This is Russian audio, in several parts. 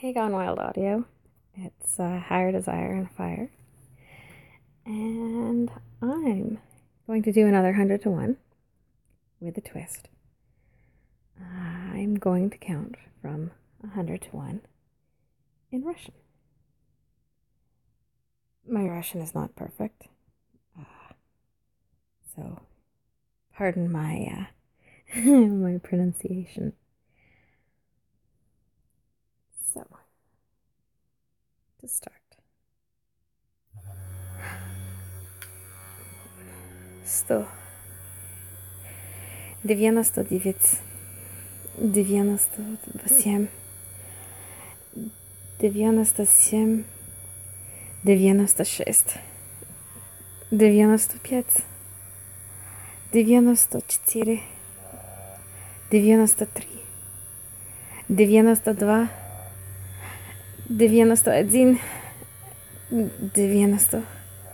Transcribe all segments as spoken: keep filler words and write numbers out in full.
Hey, Gone Wild Audio. It's uh, Higher Desire and Fire. And I'm going to do another one hundred to one with a twist. I'm going to count from one hundred to one in Russian. My Russian is not perfect, uh, so pardon my uh, my pronunciation. So, to start. Сто. Девяносто девять. Девяносто восемь. Девяносто семь. Девяносто шесть. Девяносто пять. Девяносто четыре. Девяносто три. Девяносто два. Девяносто один. Девяносто.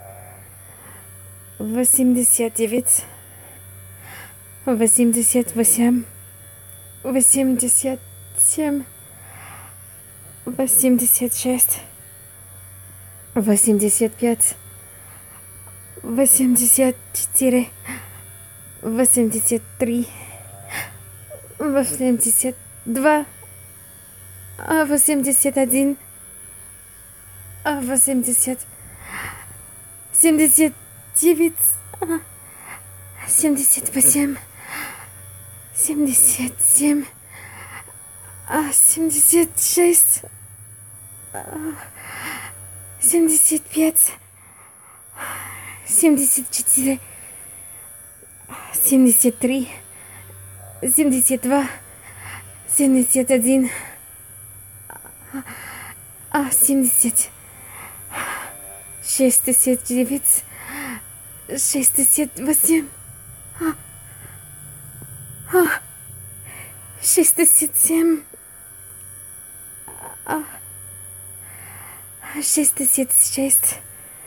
Восемьдесят девять. Восемьдесят восемь. Восемьдесят семь. Восемьдесят шесть. Восемьдесят пять. Восемьдесят четыре. Восемьдесят три. Восемьдесят два. Восемьдесят один. Восемьдесят. Семьдесят девять. Семьдесят восемь. Семьдесят семь. Семьдесят шесть. Семьдесят пять. Семьдесят четыре. Семьдесят три. Семьдесят два. Семьдесят один. Семьдесят. Шестьдесят девять. Шестьдесят восемь. Шестьдесят семь. Шестьдесят шесть.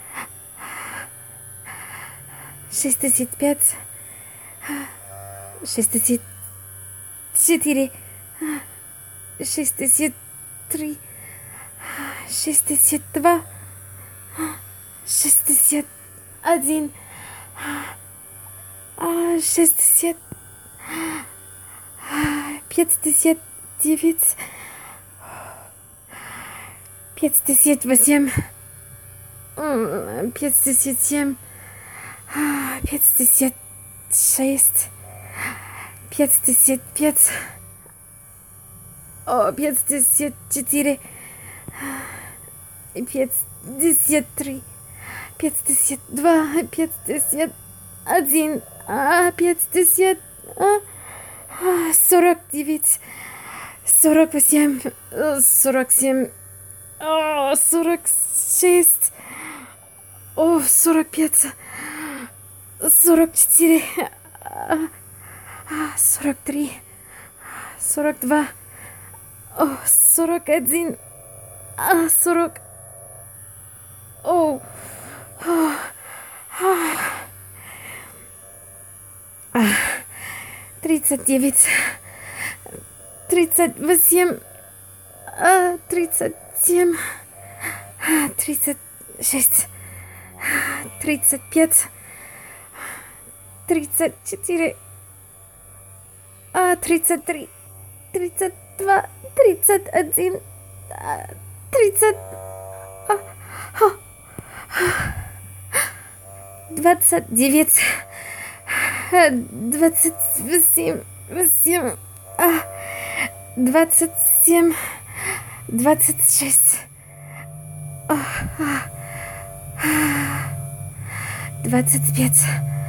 Шестьдесят пять. Шестьдесят четыре. Шестьдесят три. Шестьдесят два. Шестьдесят один. Шестьдесят. Пятьдесят девять. Пятьдесят восемь. Пятьдесят семь. Пятьдесят шесть. Пятьдесят пять. Пятьдесят четыре. Пятьдесят три. Пятьдесят два. Пятьдесят один. Пятьдесят. Сорок девять. Сорок восемь. Сорок семь. Сорок шесть. Сорок пять. Сорок четыре. Сорок три. Сорок два. Сорок один. Сорок. О. Тридцать девять. Тридцать восемь. Тридцать семь. Тридцать шесть. Тридцать пять. Тридцать четыре. Тридцать три. Тридцать два. Тридцать один. Тридцать. Двадцать девять. Двадцать восемь. Восемь. Двадцать семь. Двадцать шесть. Двадцать пять.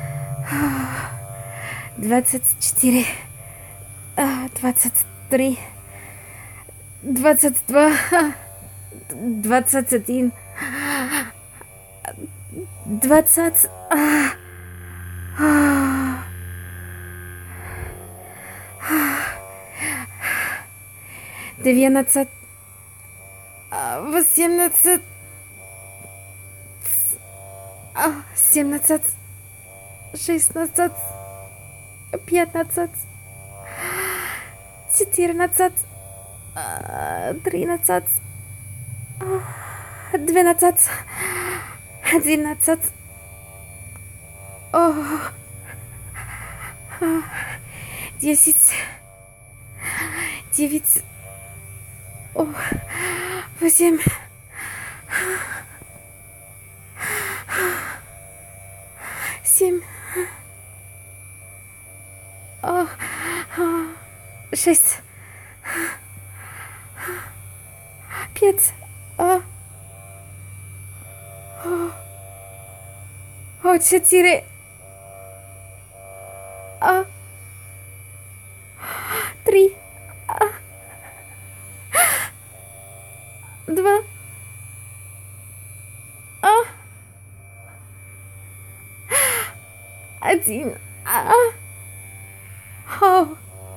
Двадцать четыре. Двадцать три. Двадцать два. Двадцать один. Двадцать. Девятнадцать. Восемнадцать. Семнадцать. Шестнадцать. Пятнадцать. Четырнадцать. А, тринадцать. Двенадцать. Одиннадцать. О, десять. Девять. О, восемь. Семь. О, шесть. Пять. О, о, четыре. О, три. О, два. О, один. О, о,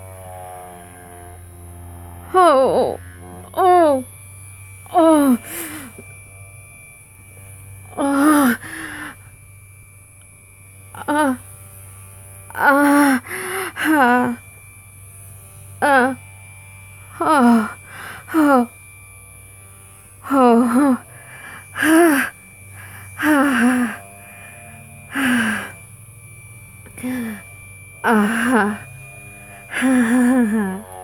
о, о, о, о, а, а, а, а, а, а, а, а, а, а, а,